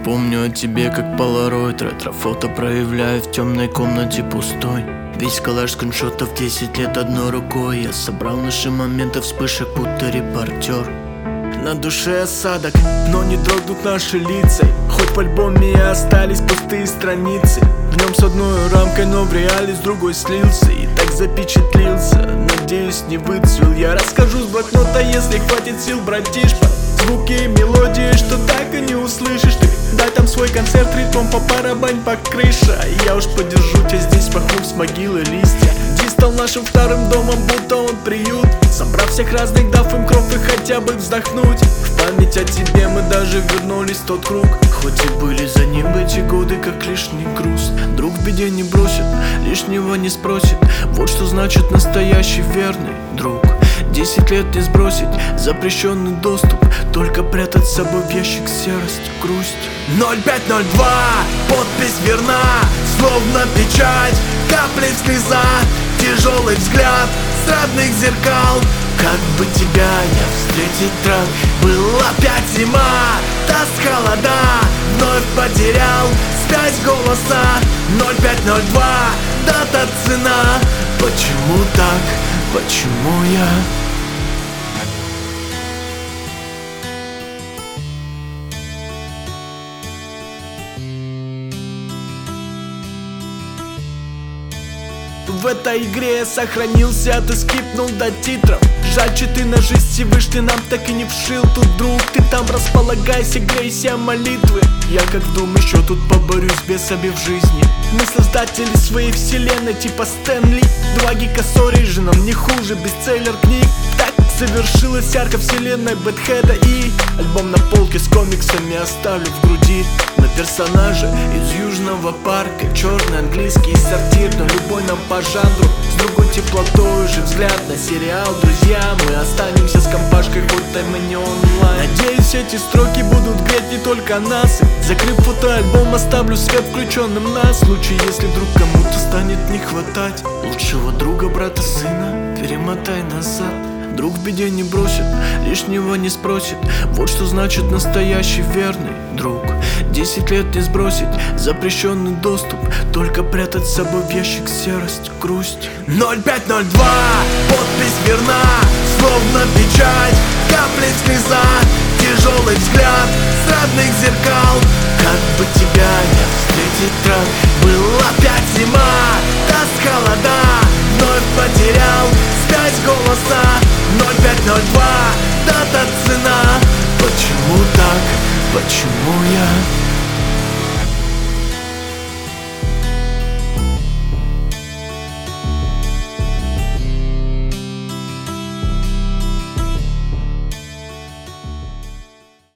Помню о тебе как полароид, ретро-фото проявляю в темной комнате пустой. Весь коллаж скриншотов 10 лет одной рукой. Я собрал наши моменты вспышек, будто репортер. На душе осадок, но не дрогнут наши лица. Хоть в альбоме и остались пустые страницы. В нем с одной рамкой, но в реале с другой слился. И так запечатлился, надеюсь, не выцвел. Я расскажу с блокнота, если хватит сил, братишка. Звуки и мелодии, что так и не услышишь ты. Дай там свой концерт, ритмом по барабань по крыше. Я уж подержу тебя здесь, пахнув с могилы листья. Здесь стал нашим вторым домом, будто он приют. Собрав всех разных, дав им кров и хотя бы вздохнуть. В память о тебе мы даже вернулись в тот круг. Хоть и были за ним эти годы, как лишний груз. Друг в беде не бросит, лишнего не спросит. Вот что значит настоящий верный друг. 10 лет не сбросить, запрещенный доступ. Только прятать с собой в ящик серость, грусть. 0502, подпись верна, словно печать, капли в слезах, тяжелый взгляд с родных зеркал. Как бы тебя не встретить рад, был опять зима, тоска, холода, вновь потерял связь голоса. 0502, дата, цена. Почему так, почему я? В этой игре я сохранился, ты скипнул до титров. Жаль, 4 ножи Всевышний нам так и не вшил. Тут, друг, ты там располагайся, грейся молитвы. Я как в дом еще тут поборюсь с бесами в жизни. Мы создатели своей вселенной, типа Стэнли. Два гика с оригином, не хуже бестселлер книг. Так завершилась арка вселенной Бэтхеда. И альбом на полке с комиксами оставлю в груди. На персонажа из Южного парка, черный английский сортир, но любой нам по жанру. С другой теплотой же взгляд на сериал. Друзья, мы останемся с компашкой, хоть там и не онлайн. Надеюсь, эти строки будут греть не только нас. Закрыв фотоальбом, оставлю свет включенным на случай, если вдруг кому-то станет не хватать лучшего друга, брата, сына. Перемотай назад. Друг в беде не бросит, лишнего не спросит. Вот что значит настоящий верный друг. 10 лет не сбросить, запрещенный доступ. Только прятать с собой в ящик серость, грусть. 0502, подпись верна, словно печать, капли в слезах, тяжелый взгляд с родных зеркал. Как бы тебя не встретить рад, был опять зима, тоска, холода, вновь потерял связь голоса. 0502, дата, цена. Почему так, почему я?